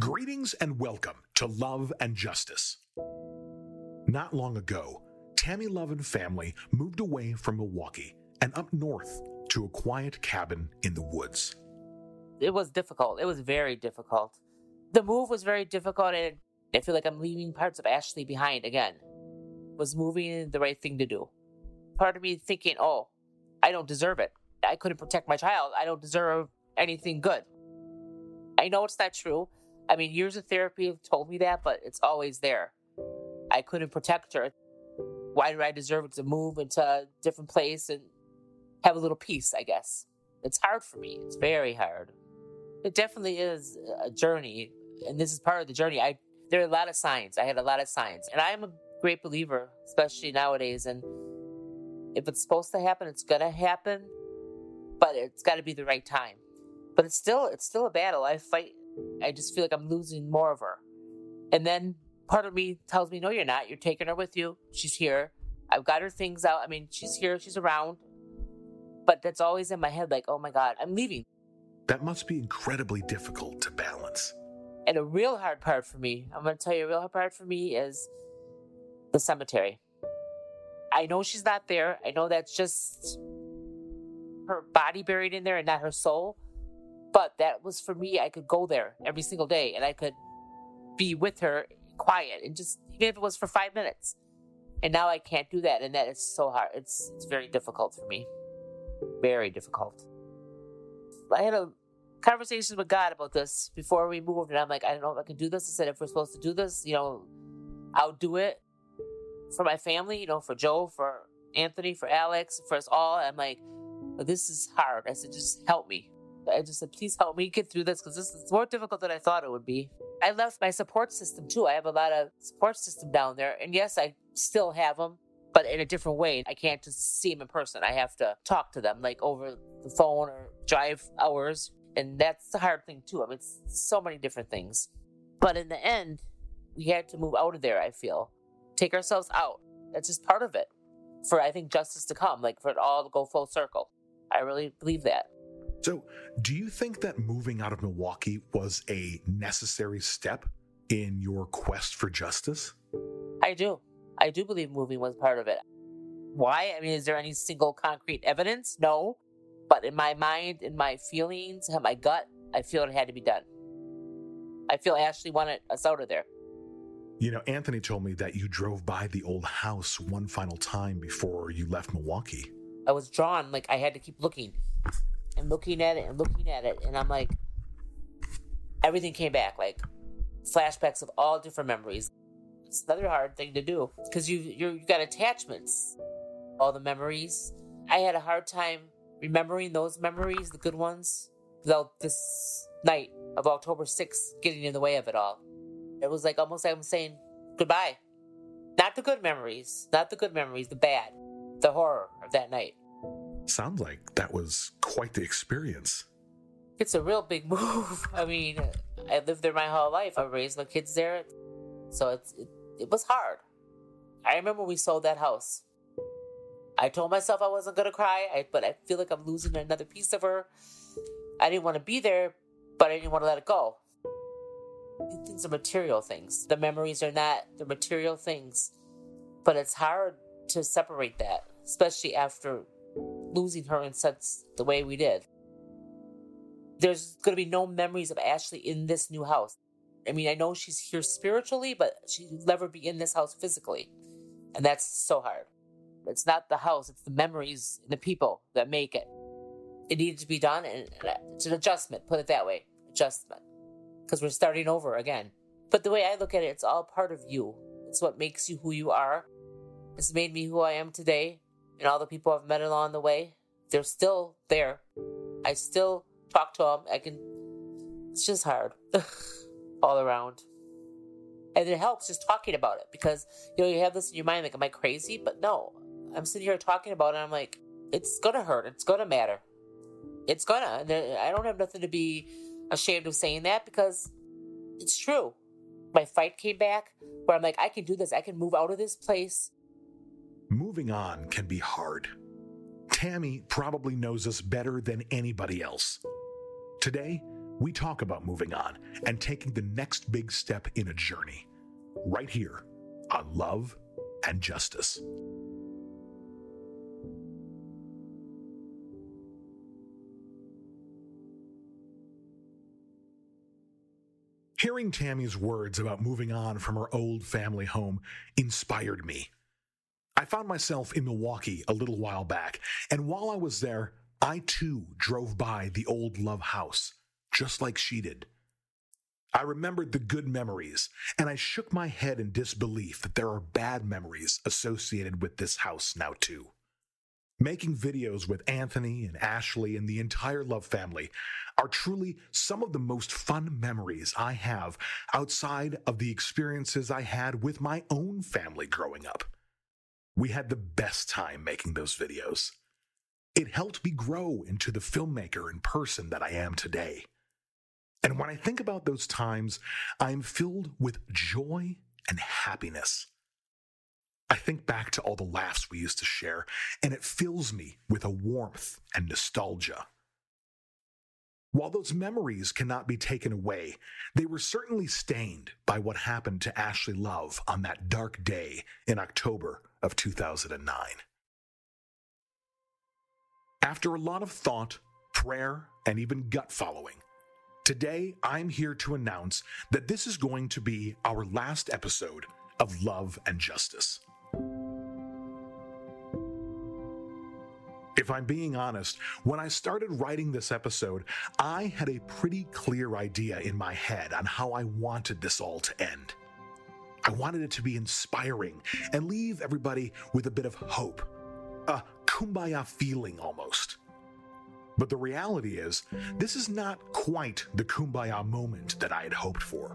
Greetings and welcome to Love and Justice. Not long ago, Tammy Love and family moved away from Milwaukee and up north to a quiet cabin in the woods. It was difficult. It was very difficult. The move was very difficult, and I feel like I'm leaving parts of Ashley behind again. Was moving the right thing to do. Part of me thinking, oh, I don't deserve it. I couldn't protect my child. I don't deserve anything good. I know it's not true. I mean, years of therapy have told me that, but it's always there. I couldn't protect her. Why do I deserve to move into a different place and have a little peace, I guess? It's hard for me. It's very hard. It definitely is a journey, and this is part of the journey. There are a lot of signs. I had a lot of signs, and I'm a great believer, especially nowadays, and if it's supposed to happen, it's going to happen, but it's got to be the right time. But it's still a battle. I fight. I just feel like I'm losing more of her. And then part of me tells me, no, you're not. You're taking her with you. She's here. I've got her things out. I mean, she's here. She's around. But that's always in my head, like, oh my God, I'm leaving. That must be incredibly difficult to balance. And a real hard part for me, I'm going to tell you, a real hard part for me is the cemetery. I know she's not there. I know that's just her body buried in there and not her soul. But that was for me. I could go there every single day and I could be with her quiet and just, even if it was for 5 minutes. And now I can't do that. And that is so hard. It's very difficult for me. Very difficult. I had a conversation with God about this before we moved. And I'm like, I don't know if I can do this. I said, if we're supposed to do this, I'll do it for my family, for Joe, for Anthony, for Alex, for us all. I'm like, but this is hard. I said, just help me. I just said, please help me get through this because this is more difficult than I thought it would be. I left my support system too. I have a lot of support system down there. And yes, I still have them, but in a different way. I can't just see them in person. I have to talk to them like over the phone or drive hours. And that's the hard thing too. I mean, it's so many different things. But in the end, we had to move out of there, I feel. Take ourselves out. That's just part of it. For, I think, justice to come, like for it all to go full circle. I really believe that. So, do you think that moving out of Milwaukee was a necessary step in your quest for justice? I do. I do believe moving was part of it. Why? I mean, is there any single concrete evidence? No. But in my mind, in my feelings, in my gut, I feel it had to be done. I feel Ashley wanted us out of there. Anthony told me that you drove by the old house one final time before you left Milwaukee. I was drawn, like I had to keep looking. And looking at it and looking at it. And I'm like, everything came back, like flashbacks of all different memories. It's another hard thing to do because you got attachments, all the memories. I had a hard time remembering those memories, the good ones, without this night of October 6th getting in the way of it all. It was like almost like I'm saying goodbye. Not the good memories, the bad, the horror of that night. Sounds like that was quite the experience. It's a real big move. I mean, I lived there my whole life. I raised my kids there. So it was hard. I remember we sold that house. I told myself I wasn't going to cry, but I feel like I'm losing another piece of her. I didn't want to be there, but I didn't want to let it go. These things are material things. The memories are not the material things. But it's hard to separate that, especially after losing her in such the way we did. There's going to be no memories of Ashley in this new house. I mean, I know she's here spiritually, but she'll never be in this house physically. And that's so hard. It's not the house, it's the memories and the people that make it. It needed to be done, and it's an adjustment, put it that way. Adjustment. Because we're starting over again. But the way I look at it, it's all part of you. It's what makes you who you are. It's made me who I am today. And all the people I've met along the way, they're still there. I still talk to them. It's just hard. All around. And it helps just talking about it. Because, you have this in your mind, like, am I crazy? But no. I'm sitting here talking about it, and I'm like, it's gonna hurt. It's gonna matter. It's gonna. And I don't have nothing to be ashamed of saying that, because it's true. My fight came back, where I'm like, I can do this. I can move out of this place. Moving on can be hard. Tammy probably knows us better than anybody else. Today, we talk about moving on and taking the next big step in a journey, right here on Love and Justice. Hearing Tammy's words about moving on from her old family home inspired me. I found myself in Milwaukee a little while back, and while I was there, I too drove by the old Love house, just like she did. I remembered the good memories, and I shook my head in disbelief that there are bad memories associated with this house now too. Making videos with Anthony and Ashley and the entire Love family are truly some of the most fun memories I have outside of the experiences I had with my own family growing up. We had the best time making those videos. It helped me grow into the filmmaker and person that I am today. And when I think about those times, I am filled with joy and happiness. I think back to all the laughs we used to share, and it fills me with a warmth and nostalgia. While those memories cannot be taken away, they were certainly stained by what happened to Ashley Love on that dark day in October of 2009. After a lot of thought, prayer, and even gut following, today I'm here to announce that this is going to be our last episode of Love and Justice. If I'm being honest, when I started writing this episode, I had a pretty clear idea in my head on how I wanted this all to end. I wanted it to be inspiring and leave everybody with a bit of hope, a kumbaya feeling almost. But the reality is, this is not quite the kumbaya moment that I had hoped for.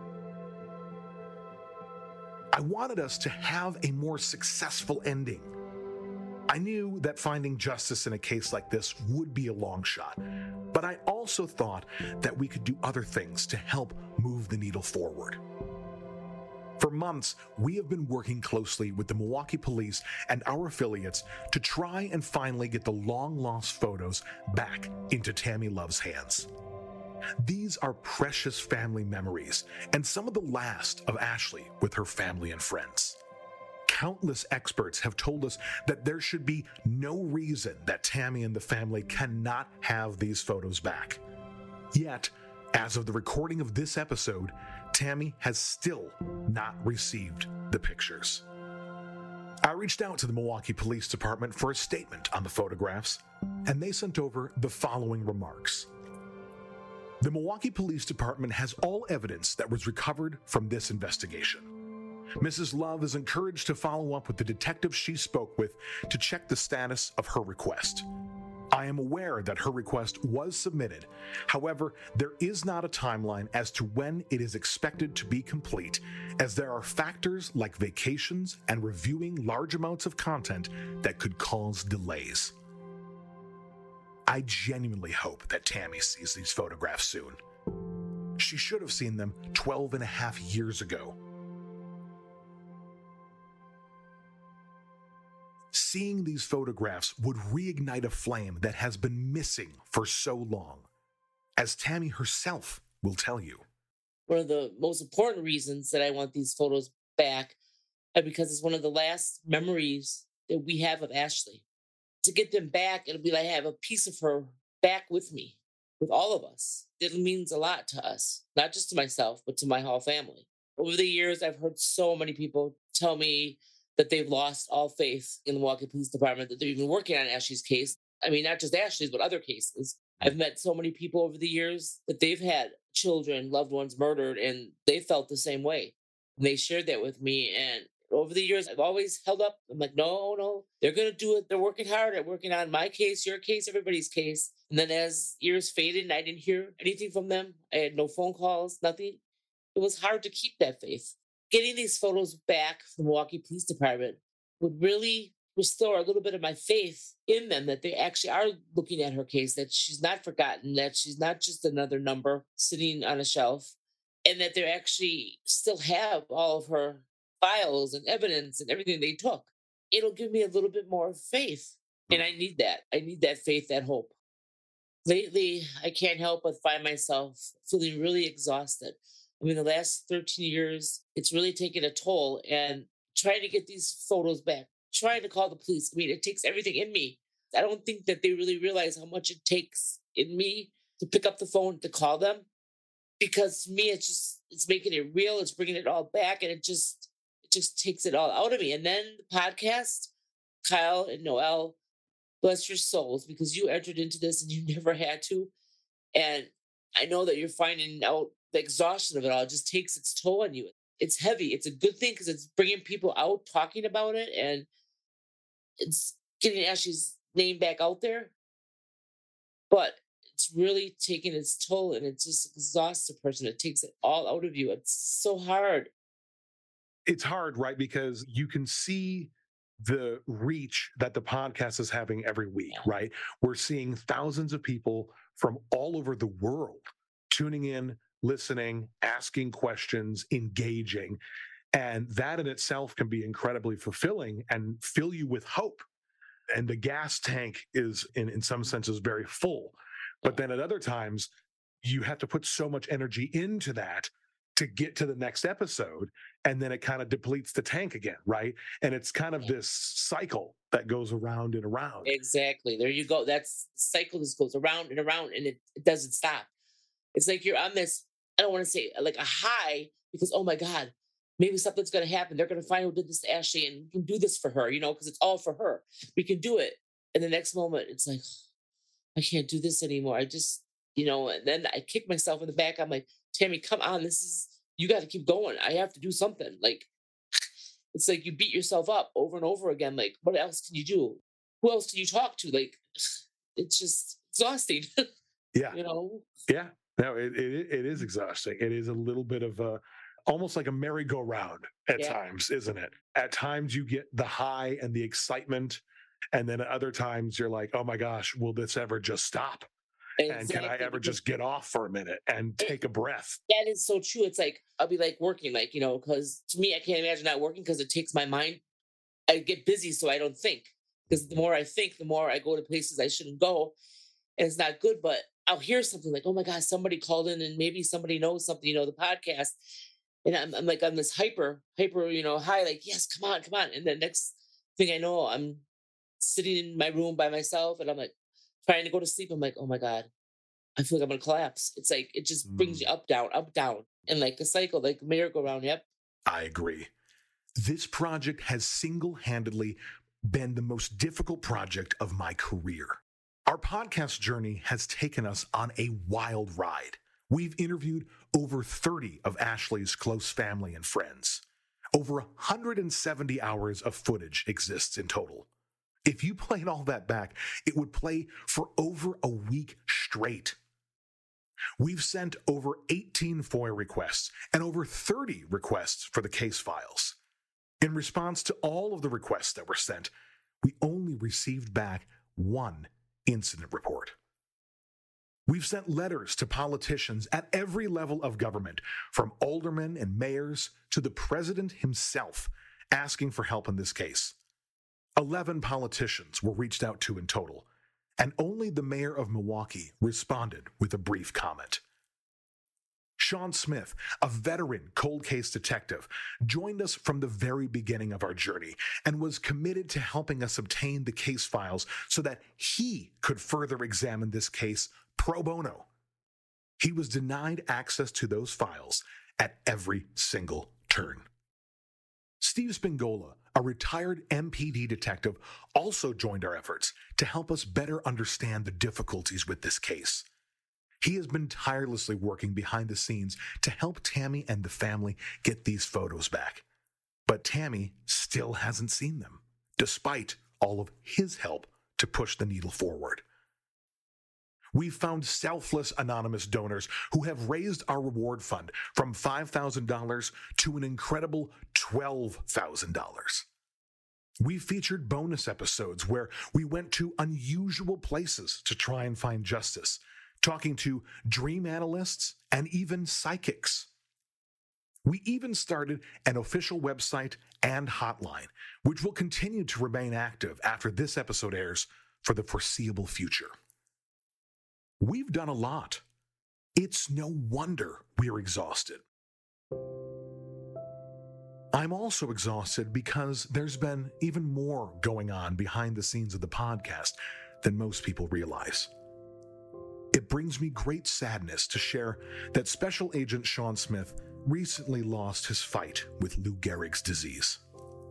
I wanted us to have a more successful ending. I knew that finding justice in a case like this would be a long shot, but I also thought that we could do other things to help move the needle forward. For months, we have been working closely with the Milwaukee police and our affiliates to try and finally get the long-lost photos back into Tammy Love's hands. These are precious family memories and some of the last of Ashley with her family and friends. Countless experts have told us that there should be no reason that Tammy and the family cannot have these photos back. Yet, as of the recording of this episode, Tammy has still not received the pictures. I reached out to the Milwaukee Police Department for a statement on the photographs, and they sent over the following remarks. The Milwaukee Police Department has all evidence that was recovered from this investigation. Mrs. Love is encouraged to follow up with the detective she spoke with to check the status of her request. I am aware that her request was submitted. However, there is not a timeline as to when it is expected to be complete, as there are factors like vacations and reviewing large amounts of content that could cause delays. I genuinely hope that Tammy sees these photographs soon. She should have seen them 12 and a half years ago. Seeing these photographs would reignite a flame that has been missing for so long, as Tammy herself will tell you. One of the most important reasons that I want these photos back are because it's one of the last memories that we have of Ashley. To get them back, it'll be like I have a piece of her back with me, with all of us. It means a lot to us, not just to myself, but to my whole family. Over the years, I've heard so many people tell me that they've lost all faith in the Milwaukee Police Department, that they're even working on Ashley's case. I mean, not just Ashley's, but other cases. I've met so many people over the years that they've had children, loved ones murdered, and they felt the same way. And they shared that with me. And over the years, I've always held up. I'm like, no, they're going to do it. They're working hard at working on my case, your case, everybody's case. And then as years faded and I didn't hear anything from them, I had no phone calls, nothing. It was hard to keep that faith. Getting these photos back from the Milwaukee Police Department would really restore a little bit of my faith in them, that they actually are looking at her case, that she's not forgotten, that she's not just another number sitting on a shelf, and that they actually still have all of her files and evidence and everything they took. It'll give me a little bit more faith. And I need that. I need that faith, that hope. Lately, I can't help but find myself feeling really exhausted. I mean, the last 13 years, it's really taken a toll, and trying to get these photos back, trying to call the police. I mean, it takes everything in me. I don't think that they really realize how much it takes in me to pick up the phone to call them, because to me, it's making it real. It's bringing it all back, and it just takes it all out of me. And then the podcast, Kyle and Noel, bless your souls, because you entered into this and you never had to. And I know that you're finding out the exhaustion of it all just takes its toll on you. It's heavy. It's a good thing because it's bringing people out talking about it, and it's getting Ashley's name back out there. But it's really taking its toll, and it just exhausts a person. It takes it all out of you. It's so hard. It's hard, right? Because you can see the reach that the podcast is having every week, Yeah. right? We're seeing thousands of people from all over the world tuning in, listening, asking questions, engaging. And that in itself can be incredibly fulfilling and fill you with hope. And the gas tank is, in some senses, very full. But then at other times, you have to put so much energy into that to get to the next episode. And then it kind of depletes the tank again, right? And it's kind of this cycle that goes around and around. Exactly. There you go. That's the cycle just goes around and around, and it doesn't stop. It's like you're on this, I don't want to say like a high, because, oh my God, maybe something's going to happen. They're going to find who did this to Ashley, and we can do this for her, because it's all for her. We can do it. And the next moment, it's like, I can't do this anymore. And then I kick myself in the back. I'm like, Tammy, come on. You got to keep going. I have to do something. Like, it's like you beat yourself up over and over again. Like, what else can you do? Who else can you talk to? Like, it's just exhausting. Yeah. you know? Yeah. No, it is exhausting. It is a little bit of almost like a merry-go-round at times, isn't it? At times you get the high and the excitement. And then at other times you're like, oh my gosh, will this ever just stop? Exactly. And can I ever just get off for a minute and take a breath? That is so true. It's like, I'll be like working, like, because to me, I can't imagine not working because it takes my mind. I get busy so I don't think. Because the more I think, the more I go to places I shouldn't go. And it's not good, but I'll hear something like, oh my God, somebody called in and maybe somebody knows something, the podcast. And I'm like, I'm this hyper, high, like, yes, come on. And the next thing I know, I'm sitting in my room by myself and I'm like trying to go to sleep. I'm like, oh my God, I feel like I'm going to collapse. It's like, it just brings you up, down, and like a cycle, like a merry-go-round. Yep. I agree. This project has single-handedly been the most difficult project of my career. Our podcast journey has taken us on a wild ride. We've interviewed over 30 of Ashley's close family and friends. Over 170 hours of footage exists in total. If you played all that back, it would play for over a week straight. We've sent over 18 FOIA requests and over 30 requests for the case files. In response to all of the requests that were sent, we only received back one incident report. We've sent letters to politicians at every level of government, from aldermen and mayors to the president himself, asking for help in this case. 11 politicians were reached out to in total, and only the mayor of Milwaukee responded with a brief comment. Sean Smith, a veteran cold case detective, joined us from the very beginning of our journey and was committed to helping us obtain the case files so that he could further examine this case pro bono. He was denied access to those files at every single turn. Steve Spingola, a retired MPD detective, also joined our efforts to help us better understand the difficulties with this case. He has been tirelessly working behind the scenes to help Tammy and the family get these photos back. But Tammy still hasn't seen them, despite all of his help to push the needle forward. We've found selfless anonymous donors who have raised our reward fund from $5,000 to an incredible $12,000. We've featured bonus episodes where we went to unusual places to try and find justice, talking to dream analysts and even psychics. We even started an official website and hotline, which will continue to remain active after this episode airs for the foreseeable future. We've done a lot. It's no wonder we're exhausted. I'm also exhausted because there's been even more going on behind the scenes of the podcast than most people realize. It brings me great sadness to share that Special Agent Sean Smith recently lost his fight with Lou Gehrig's disease.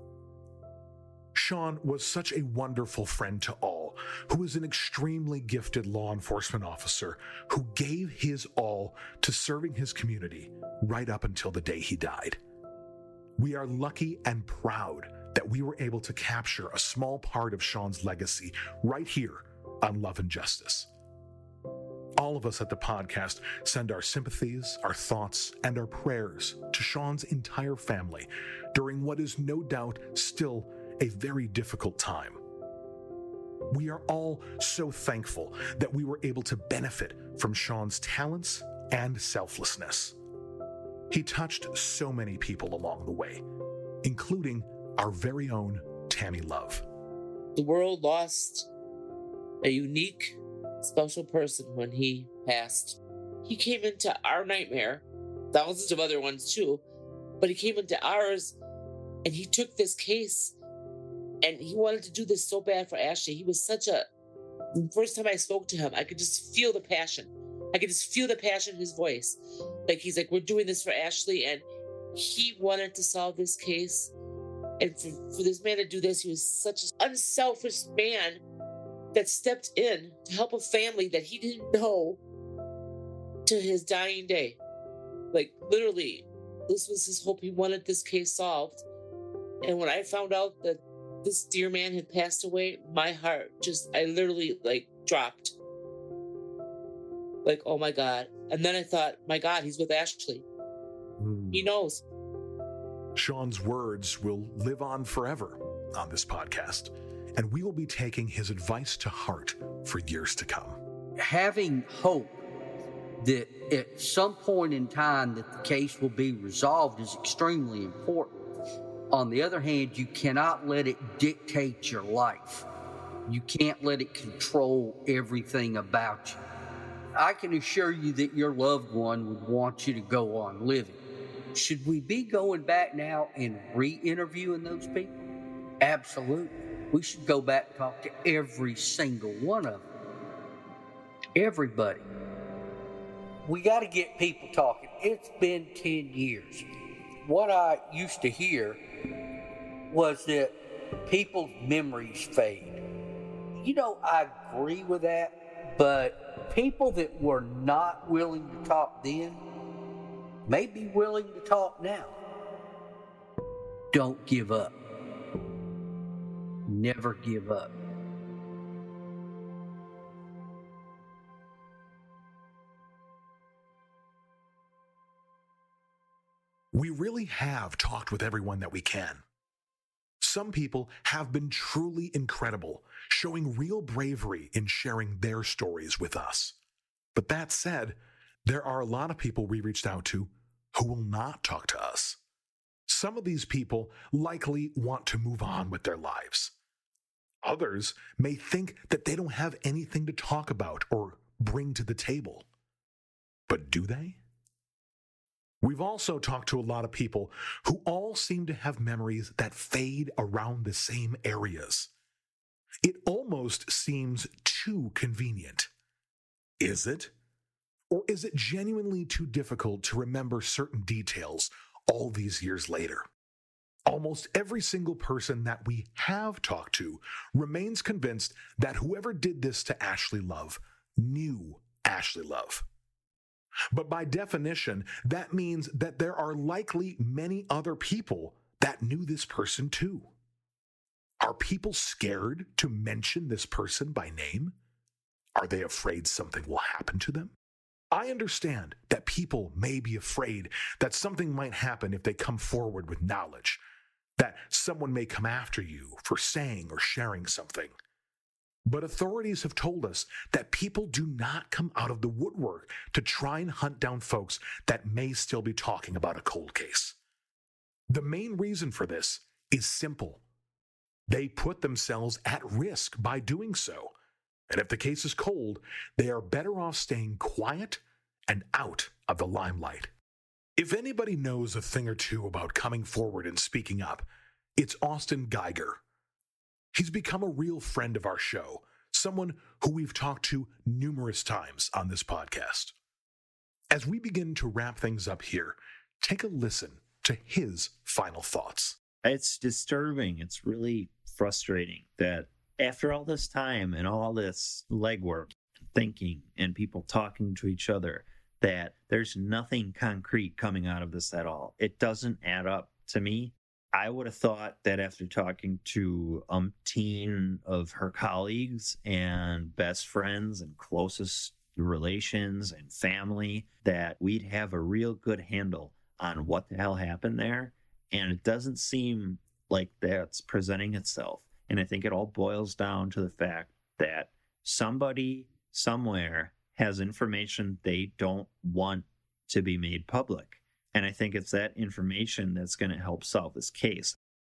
Sean was such a wonderful friend to all, who is an extremely gifted law enforcement officer who gave his all to serving his community right up until the day he died. We are lucky and proud that we were able to capture a small part of Sean's legacy right here on Love and Justice. All of us at the podcast send our sympathies, our thoughts, and our prayers to Sean's entire family during what is no doubt still a very difficult time. We are all so thankful that we were able to benefit from Sean's talents and selflessness. He touched so many people along the way, including our very own Tammy Love. The world lost a unique, special person when he passed. He came into our nightmare, thousands of other ones too, but he came into ours and he took this case and he wanted to do this so bad for Ashley. He was the first time I spoke to him, I could just feel the passion. I could just feel the passion in his voice. Like, he's like, we're doing this for Ashley, and he wanted to solve this case. And for this man to do this, he was such an unselfish man that stepped in to help a family that he didn't know to his dying day. Like, literally, this was his hope. He wanted this case solved. And when I found out that this dear man had passed away, my heart I literally, dropped. Like, oh my God. And then I thought, my God, he's with Ashley. He knows. Sean's words will live on forever on this podcast, and we will be taking his advice to heart for years to come. Having hope that at some point in time that the case will be resolved is extremely important. On the other hand, you cannot let it dictate your life. You can't let it control everything about you. I can assure you that your loved one would want you to go on living. Should we be going back now and re-interviewing those people? Absolutely. We should go back and talk to every single one of them. Everybody. We got to get people talking. It's been 10 years. What I used to hear was that people's memories fade. I agree with that, but people that were not willing to talk then may be willing to talk now. Don't give up. Never give up. We really have talked with everyone that we can. Some people have been truly incredible, showing real bravery in sharing their stories with us. But that said, there are a lot of people we reached out to who will not talk to us. Some of these people likely want to move on with their lives. Others may think that they don't have anything to talk about or bring to the table. But do they? We've also talked to a lot of people who all seem to have memories that fade around the same areas. It almost seems too convenient. Is it? Or is it genuinely too difficult to remember certain details all these years later? Almost every single person that we have talked to remains convinced that whoever did this to Ashley Love knew Ashley Love. But by definition, that means that there are likely many other people that knew this person too. Are people scared to mention this person by name? Are they afraid something will happen to them? I understand that people may be afraid that something might happen if they come forward with knowledge, that someone may come after you for saying or sharing something. But authorities have told us that people do not come out of the woodwork to try and hunt down folks that may still be talking about a cold case. The main reason for this is simple. They put themselves at risk by doing so. And if the case is cold, they are better off staying quiet and out of the limelight. If anybody knows a thing or two about coming forward and speaking up, it's Austin Geiger. He's become a real friend of our show, someone who we've talked to numerous times on this podcast. As we begin to wrap things up here, take a listen to his final thoughts. It's disturbing. It's really frustrating that after all this time and all this legwork, thinking, and people talking to each other, that there's nothing concrete coming out of this at all. It doesn't add up to me. I would have thought that after talking to umpteen of her colleagues and best friends and closest relations and family, that we'd have a real good handle on what the hell happened there. And it doesn't seem like that's presenting itself. And I think it all boils down to the fact that somebody somewhere has information they don't want to be made public. And I think it's that information that's going to help solve this case.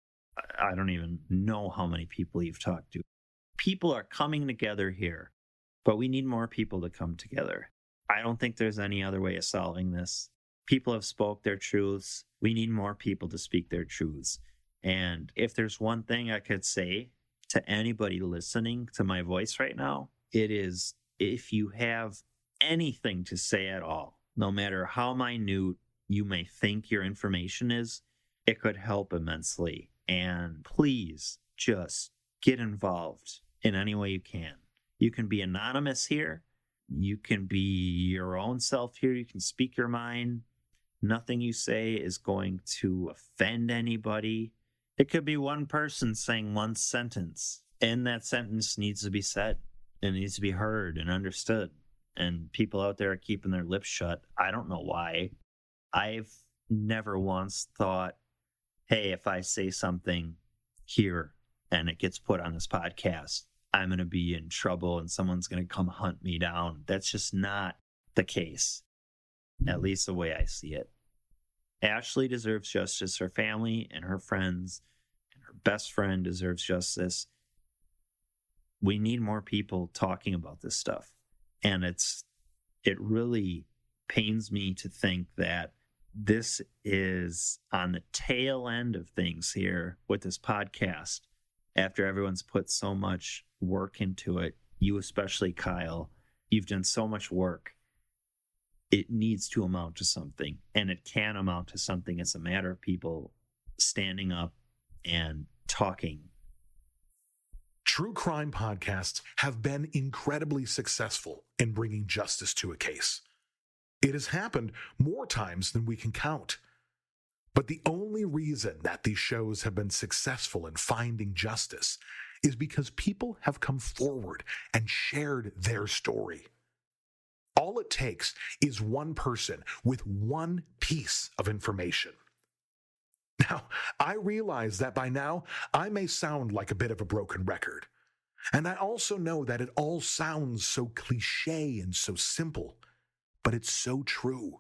I don't even know how many people you've talked to. People are coming together here, but we need more people to come together. I don't think there's any other way of solving this. People have spoke their truths. We need more people to speak their truths. And if there's one thing I could say to anybody listening to my voice right now, it is, if you have anything to say at all, no matter how minute you may think your information is, it could help immensely. And please just get involved in any way you can. You can be anonymous here. You can be your own self here. You can speak your mind. Nothing you say is going to offend anybody. It could be one person saying one sentence, and that sentence needs to be said. It needs to be heard and understood. And people out there are keeping their lips shut. I don't know why. I've never once thought, hey, if I say something here and it gets put on this podcast, I'm going to be in trouble and someone's going to come hunt me down. That's just not the case, at least the way I see it. Ashley deserves justice. Her family and her friends and her best friend deserves justice. We need more people talking about this stuff. And it really pains me to think that this is on the tail end of things here with this podcast. After everyone's put so much work into it, you especially, Kyle, you've done so much work. It needs to amount to something, and it can amount to something. It's a matter of people standing up and talking. True crime podcasts have been incredibly successful in bringing justice to a case. It has happened more times than we can count. But the only reason that these shows have been successful in finding justice is because people have come forward and shared their story. All it takes is one person with one piece of information. Now, I realize that by now I may sound like a bit of a broken record. And I also know that it all sounds so cliche and so simple, but it's so true.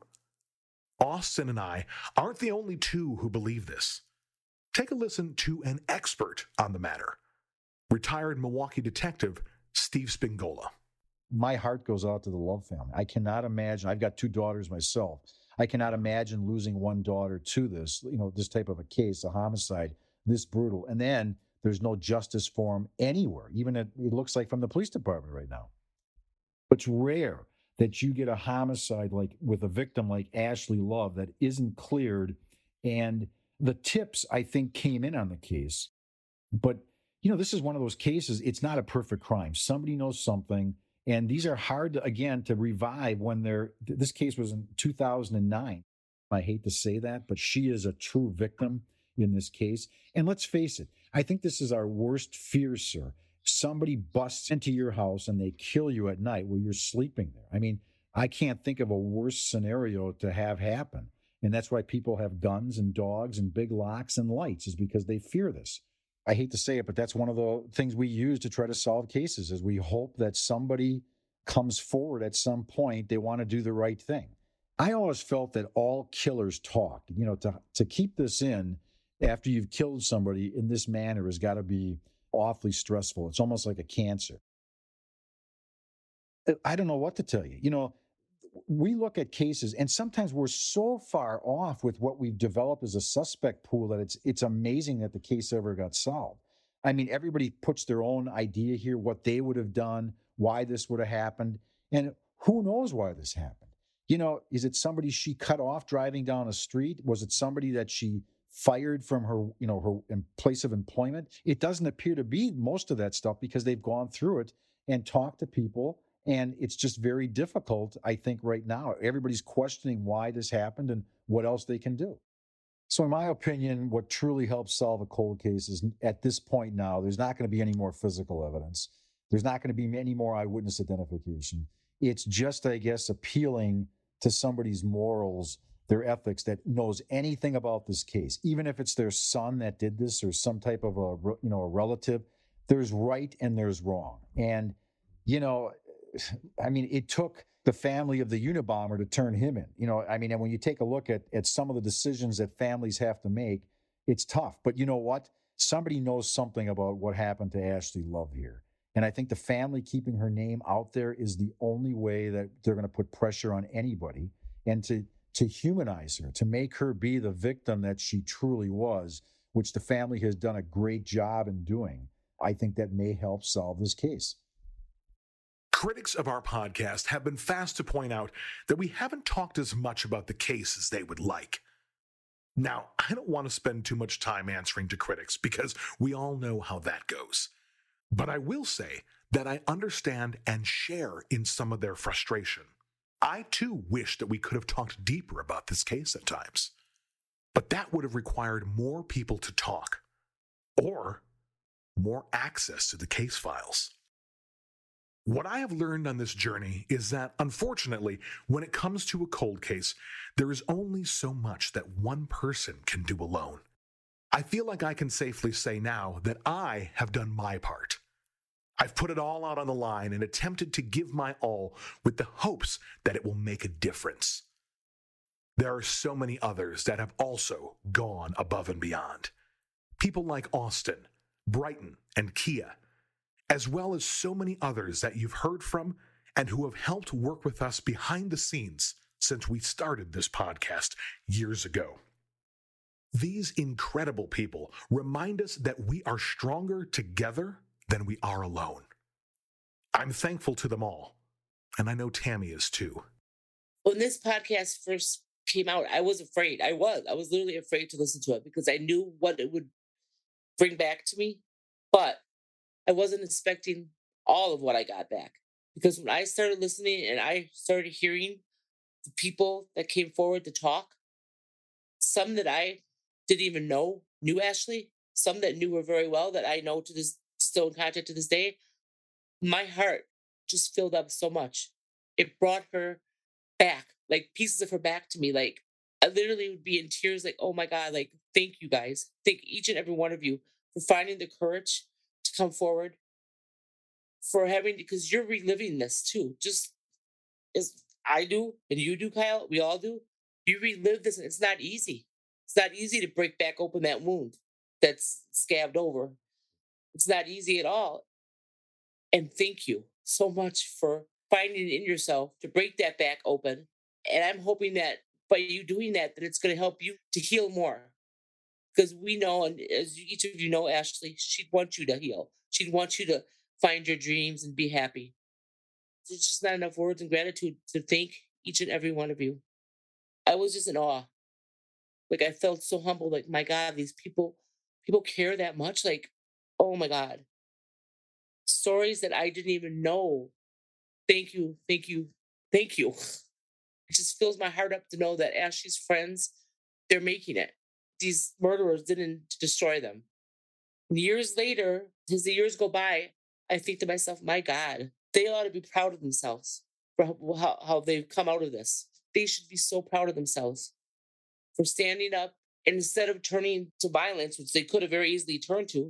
Austin and I aren't the only two who believe this. Take a listen to an expert on the matter, retired Milwaukee detective Steve Spingola. My heart goes out to the Love family. I cannot imagine. I've got 2 daughters myself. I cannot imagine losing one daughter to this, this type of a case, a homicide, this brutal. And then there's no justice for him anywhere, even it looks like from the police department right now. It's rare that you get a homicide like with a victim like Ashley Love that isn't cleared. And the tips, I think, came in on the case. But, this is one of those cases, it's not a perfect crime. Somebody knows something. And these are hard, to revive when this case was in 2009. I hate to say that, but she is a true victim in this case. And let's face it, I think this is our worst fear, sir. Somebody busts into your house and they kill you at night while you're sleeping there. I mean, I can't think of a worse scenario to have happen. And that's why people have guns and dogs and big locks and lights, is because they fear this. I hate to say it, but that's one of the things we use to try to solve cases, is we hope that somebody comes forward at some point. They want to do the right thing. I always felt that all killers talk. To keep this in after you've killed somebody in this manner has got to be awfully stressful. It's almost like a cancer. I don't know what to tell you. You know, we look at cases and sometimes we're so far off with what we've developed as a suspect pool that it's amazing that the case ever got solved. I mean, everybody puts their own idea here, what they would have done, why this would have happened, and who knows why this happened. You know, is it somebody she cut off driving down a street? Was it somebody that she fired from her, you know, her place of employment? It doesn't appear to be most of that stuff because they've gone through it and talked to people. And it's just very difficult, I think, right now. Everybody's questioning why this happened and what else they can do. So in my opinion, what truly helps solve a cold case is at this point now, there's not going to be any more physical evidence. There's not going to be any more eyewitness identification. It's just, I guess, appealing to somebody's morals, their ethics, that knows anything about this case. Even if it's their son that did this or some type of a relative, there's right and there's wrong. And, you know, I mean, it took the family of the Unabomber to turn him in. You know, I mean, and when you take a look at some of the decisions that families have to make, it's tough. But you know what? Somebody knows something about what happened to Ashley Love here. And I think the family keeping her name out there is the only way that they're going to put pressure on anybody and to humanize her, to make her be the victim that she truly was, which the family has done a great job in doing. I think that may help solve this case. Critics of our podcast have been fast to point out that we haven't talked as much about the case as they would like. Now, I don't want to spend too much time answering to critics because we all know how that goes. But I will say that I understand and share in some of their frustration. I too wish that we could have talked deeper about this case at times. But that would have required more people to talk, or more access to the case files. What I have learned on this journey is that, unfortunately, when it comes to a cold case, there is only so much that one person can do alone. I feel like I can safely say now that I have done my part. I've put it all out on the line and attempted to give my all with the hopes that it will make a difference. There are so many others that have also gone above and beyond. People like Austin, Brighton, and Kia, as well as so many others that you've heard from and who have helped work with us behind the scenes since we started this podcast years ago. These incredible people remind us that we are stronger together than we are alone. I'm thankful to them all, and I know Tammy is too. When this podcast first came out, I was afraid. I was literally afraid to listen to it because I knew what it would bring back to me, but I wasn't expecting all of what I got back. Because when I started listening and I started hearing the people that came forward to talk, some that I didn't even know knew Ashley, some that knew her very well that I know still in contact to this day, my heart just filled up so much. It brought her back, like pieces of her back to me. Like I literally would be in tears, like, oh my God, like, thank you guys. Thank each and every one of you for finding the courage to come forward, for having, because you're reliving this too, just as I do and you do, Kyle, we all do. You relive this and it's not easy. It's not easy to break back open that wound that's scabbed over. It's not easy at all. And thank you so much for finding it in yourself to break that back open. And I'm hoping that by you doing that, that it's going to help you to heal more. Because we know, and as each of you know, Ashley, she'd want you to heal. She'd want you to find your dreams and be happy. There's just not enough words and gratitude to thank each and every one of you. I was just in awe. Like, I felt so humble. Like, my God, these people care that much. Like, oh my God. Stories that I didn't even know. Thank you, thank you, thank you. It just fills my heart up to know that Ashley's friends, they're making it. These murderers didn't destroy them. And years later, as the years go by, I think to myself, my God, they ought to be proud of themselves for how they've come out of this. They should be so proud of themselves for standing up, and instead of turning to violence, which they could have very easily turned to,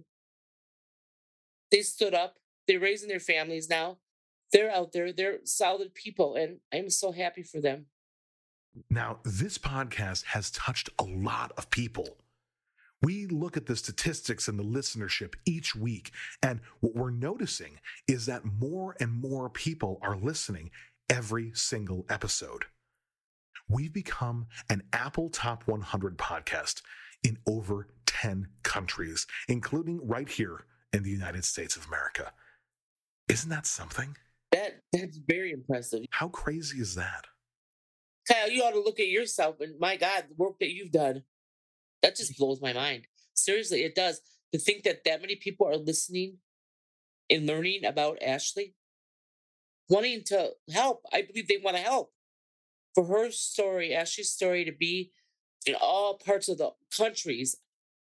they stood up. They're raising their families now. They're out there. They're solid people, and I'm so happy for them. Now, this podcast has touched a lot of people. We look at the statistics and the listenership each week, and what we're noticing is that more and more people are listening every single episode. We've become an Apple Top 100 podcast in over 10 countries, including right here in the United States of America. Isn't that something? That's very impressive. How crazy is that? Kyle, you ought to look at yourself and my God, the work that you've done. That just blows my mind. Seriously, it does. To think that many people are listening and learning about Ashley, wanting to help. I believe they want to help. For her story, Ashley's story, to be in all parts of the countries,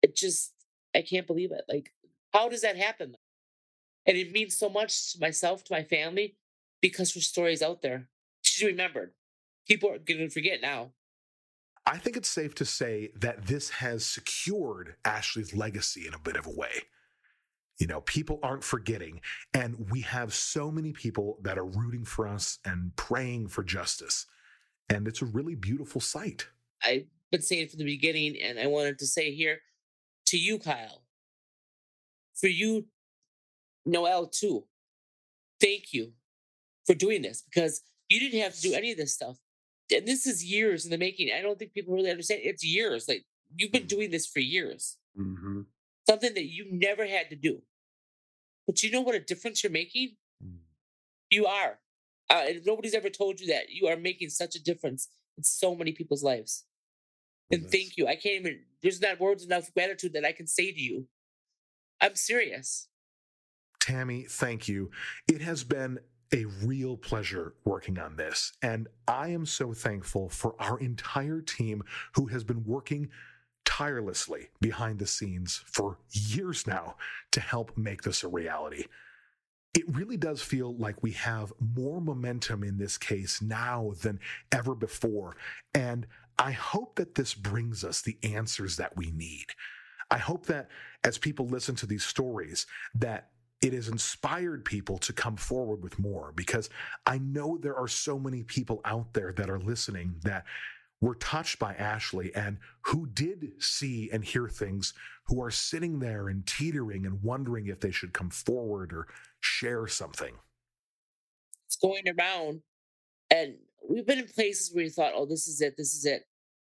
I can't believe it. Like, how does that happen? And it means so much to myself, to my family, because her story's out there. She's remembered. People are going to forget now. I think it's safe to say that this has secured Ashley's legacy in a bit of a way. You know, people aren't forgetting, and we have so many people that are rooting for us and praying for justice. And it's a really beautiful sight. I've been saying from the beginning, and I wanted to say here to you, Kyle, for you, Noelle, too, thank you for doing this, because you didn't have to do any of this stuff. And this is years in the making. I don't think people really understand. It's years. Like, you've been doing this for years. Mm-hmm. Something that you never had to do. But you know what a difference you're making? You are. And nobody's ever told you that. You are making such a difference in so many people's lives. And thank you. I can't even, there's not words enough of gratitude that I can say to you. I'm serious. Tammy, thank you. It has been a real pleasure working on this. And I am so thankful for our entire team who has been working tirelessly behind the scenes for years now to help make this a reality. It really does feel like we have more momentum in this case now than ever before. And I hope that this brings us the answers that we need. I hope that as people listen to these stories, that it has inspired people to come forward with more, because I know there are so many people out there that are listening that were touched by Ashley and who did see and hear things, who are sitting there and teetering and wondering if they should come forward or share something. It's going around, and we've been in places where you thought, oh, this is it.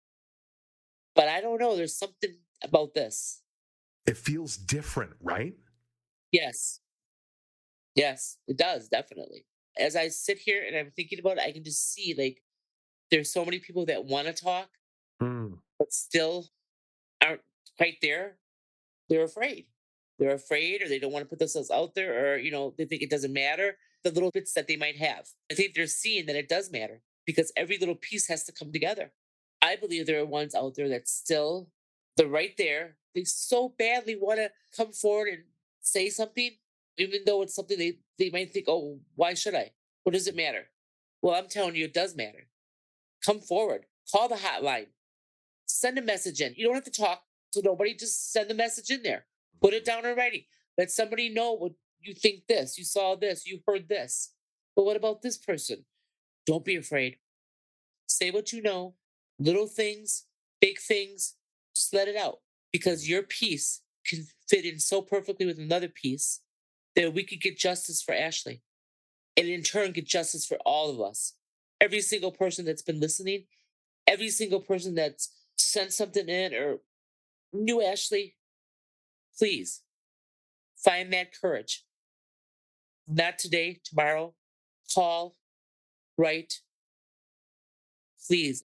But I don't know. There's something about this. It feels different, right? Yes. Yes, it does, definitely. As I sit here and I'm thinking about it, I can just see, like, there's so many people that want to talk, but still aren't quite there. They're afraid. They're afraid, or they don't want to put themselves out there, or, they think it doesn't matter, the little bits that they might have. I think they're seeing that it does matter, because every little piece has to come together. I believe there are ones out there that still, they're right there. They so badly want to come forward and say something, even though it's something they might think, oh, why should I? What does it matter? Well, I'm telling you, it does matter. Come forward. Call the hotline. Send a message in. You don't have to talk to nobody. Just send the message in there. Put it down in writing. Let somebody know what you think this. You saw this. You heard this. But what about this person? Don't be afraid. Say what you know. Little things, big things. Just let it out. Because your piece can fit in so perfectly with another piece that we could get justice for Ashley. And in turn, get justice for all of us. Every single person that's been listening, every single person that's sent something in or knew Ashley, please find that courage. Not today, tomorrow. Call, write. Please.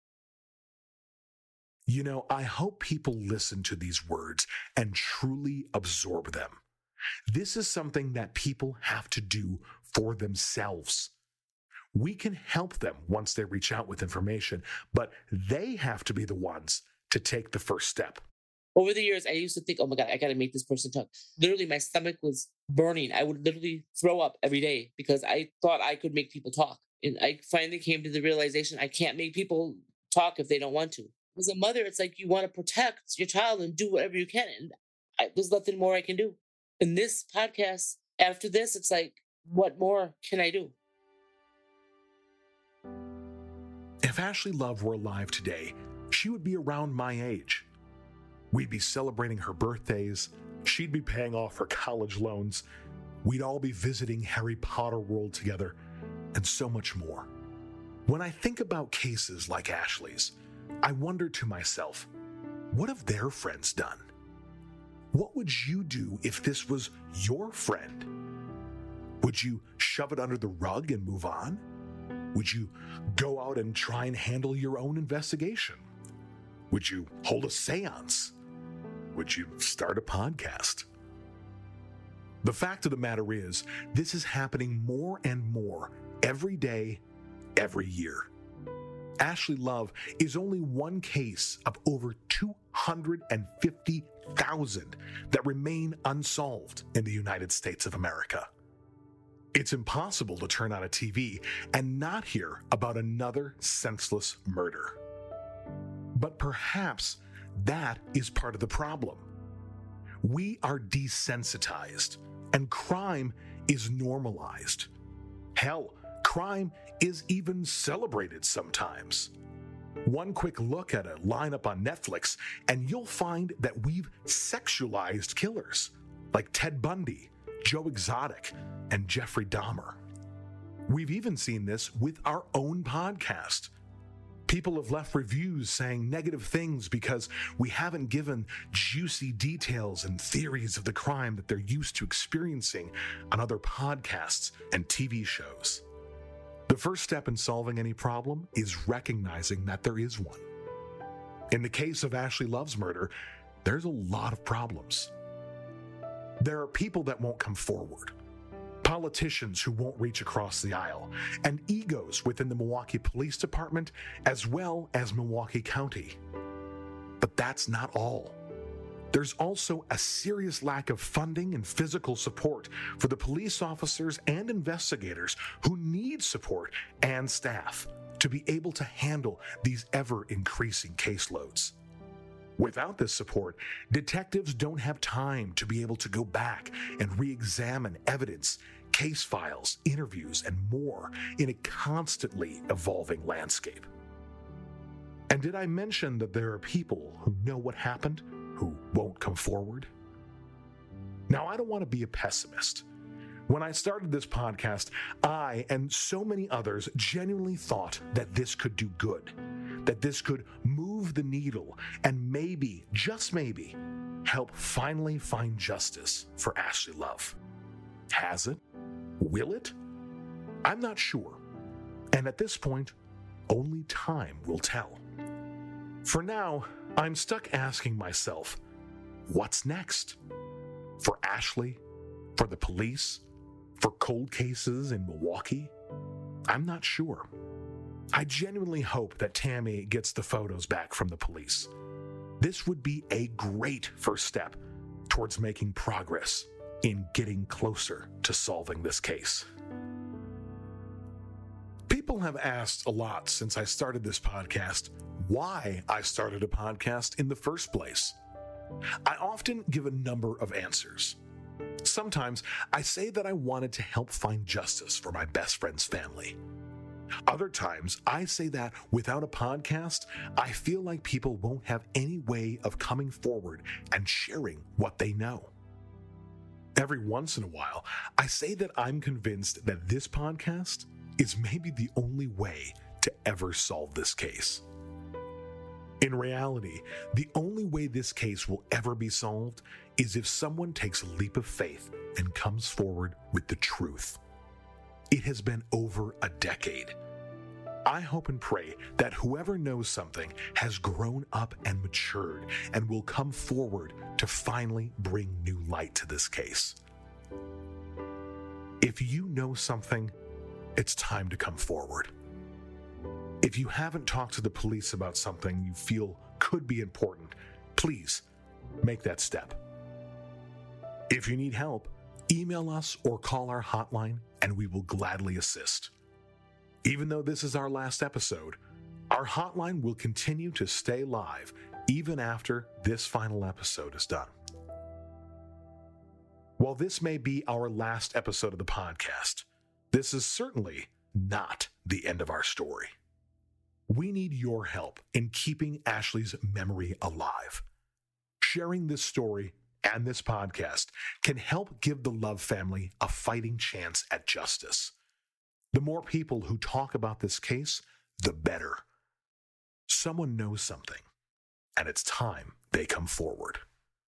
I hope people listen to these words and truly absorb them. This is something that people have to do for themselves. We can help them once they reach out with information, but they have to be the ones to take the first step. Over the years, I used to think, oh my God, I got to make this person talk. Literally, my stomach was burning. I would literally throw up every day because I thought I could make people talk. And I finally came to the realization I can't make people talk if they don't want to. As a mother, it's like you want to protect your child and do whatever you can. And there's nothing more I can do. In this podcast, after this, it's like, what more can I do? If Ashley Love were alive today, she would be around my age. We'd be celebrating her birthdays, she'd be paying off her college loans, we'd all be visiting Harry Potter World together, and so much more. When I think about cases like Ashley's, I wonder to myself, what have their friends done? What would you do if this was your friend? Would you shove it under the rug and move on? Would you go out and try and handle your own investigation? Would you hold a seance? Would you start a podcast? The fact of the matter is, this is happening more and more every day, every year. Ashley Love is only one case of over 250,000 that remain unsolved in the United States of America. It's impossible to turn on a TV and not hear about another senseless murder. But perhaps that is part of the problem. We are desensitized, and crime is normalized. Hell, crime is even celebrated sometimes. One quick look at a lineup on Netflix, and you'll find that we've sexualized killers like Ted Bundy, Joe Exotic, and Jeffrey Dahmer. We've even seen this with our own podcast. People have left reviews saying negative things because we haven't given juicy details and theories of the crime that they're used to experiencing on other podcasts and TV shows. The first step in solving any problem is recognizing that there is one. In the case of Ashley Love's murder, there's a lot of problems. There are people that won't come forward, politicians who won't reach across the aisle, and egos within the Milwaukee Police Department as well as Milwaukee County. But that's not all. There's also a serious lack of funding and physical support for the police officers and investigators who need support and staff to be able to handle these ever-increasing caseloads. Without this support, detectives don't have time to be able to go back and re-examine evidence, case files, interviews, and more in a constantly evolving landscape. And did I mention that there are people who know what happened who won't come forward? Now, I don't want to be a pessimist. When I started this podcast, I and so many others genuinely thought that this could do good, that this could move the needle and maybe, just maybe, help finally find justice for Ashley Love. Has it? Will it? I'm not sure. And at this point, only time will tell. For now, I'm stuck asking myself, what's next? For Ashley? For the police? For cold cases in Milwaukee? I'm not sure. I genuinely hope that Tammy gets the photos back from the police. This would be a great first step towards making progress in getting closer to solving this case. People have asked a lot since I started this podcast why I started a podcast in the first place. I often give a number of answers. Sometimes I say that I wanted to help find justice for my best friend's family. Other times I say that without a podcast, I feel like people won't have any way of coming forward and sharing what they know. Every once in a while, I say that I'm convinced that this podcast is maybe the only way to ever solve this case. In reality, the only way this case will ever be solved is if someone takes a leap of faith and comes forward with the truth. It has been over a decade. I hope and pray that whoever knows something has grown up and matured and will come forward to finally bring new light to this case. If you know something, it's time to come forward. If you haven't talked to the police about something you feel could be important, please make that step. If you need help, email us or call our hotline and we will gladly assist. Even though this is our last episode, our hotline will continue to stay live even after this final episode is done. While this may be our last episode of the podcast, this is certainly not the end of our story. We need your help in keeping Ashley's memory alive. sharing this story and this podcast can help give the Love family a fighting chance at justice. The more people who talk about this case, the better. Someone knows something, and it's time they come forward.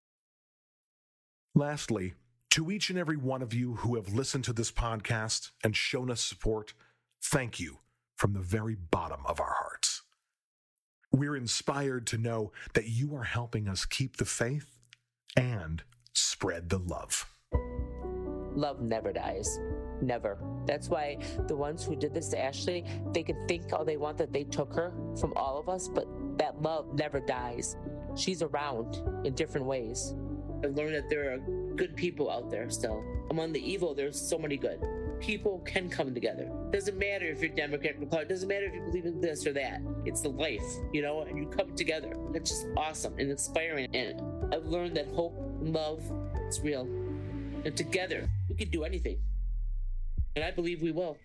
Lastly, to each and every one of you who have listened to this podcast and shown us support, thank you from the very bottom of our hearts. We're inspired to know that you are helping us keep the faith and spread the love. Love never dies. Never. That's why the ones who did this to Ashley, they can think all they want that they took her from all of us, but that love never dies. She's around in different ways. I've learned that there are good people out there still. Among the evil, there's so many good. People can come together. Doesn't matter if you're Democrat, Republican, doesn't matter if you believe in this or that. It's the life, and you come together. It's just awesome and inspiring. And I've learned that hope and love, it's real. And together, we can do anything. And I believe we will.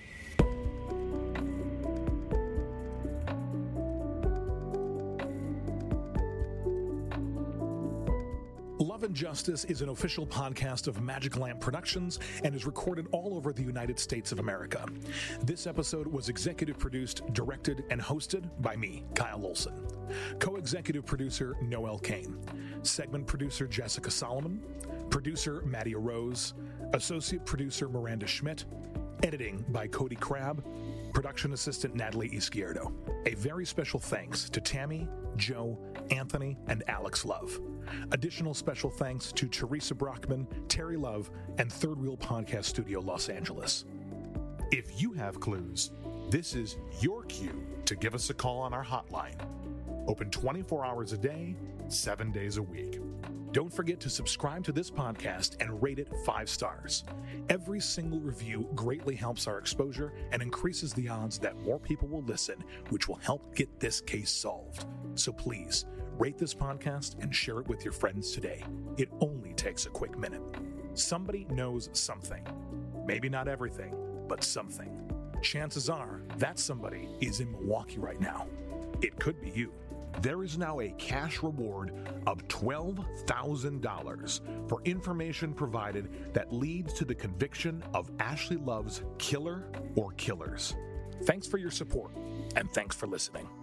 Love and Justice is an official podcast of Magic Lamp Productions and is recorded all over the United States of America. This episode was executive produced, directed, and hosted by me, Kyle Olson. Co-executive producer, Noel Kane. Segment producer, Jessica Solomon. Producer, Mattia Rose. Associate producer, Miranda Schmidt. Editing by Cody Crabb. Production assistant, Natalie Izquierdo. A very special thanks to Tammy, Joe, Anthony, and Alex Love. Additional special thanks to Teresa Brockman, Terry Love, and Third Wheel Podcast Studio, Los Angeles. If you have clues, this is your cue to give us a call on our hotline. Open 24 hours a day, 7 days a week. Don't forget to subscribe to this podcast and rate it 5 stars. Every single review greatly helps our exposure and increases the odds that more people will listen, which will help get this case solved. So please, rate this podcast and share it with your friends today. It only takes a quick minute. Somebody knows something. Maybe not everything, but something. Chances are that somebody is in Milwaukee right now. It could be you. There is now a cash reward of $12,000 for information provided that leads to the conviction of Ashley Love's killer or killers. Thanks for your support, and thanks for listening.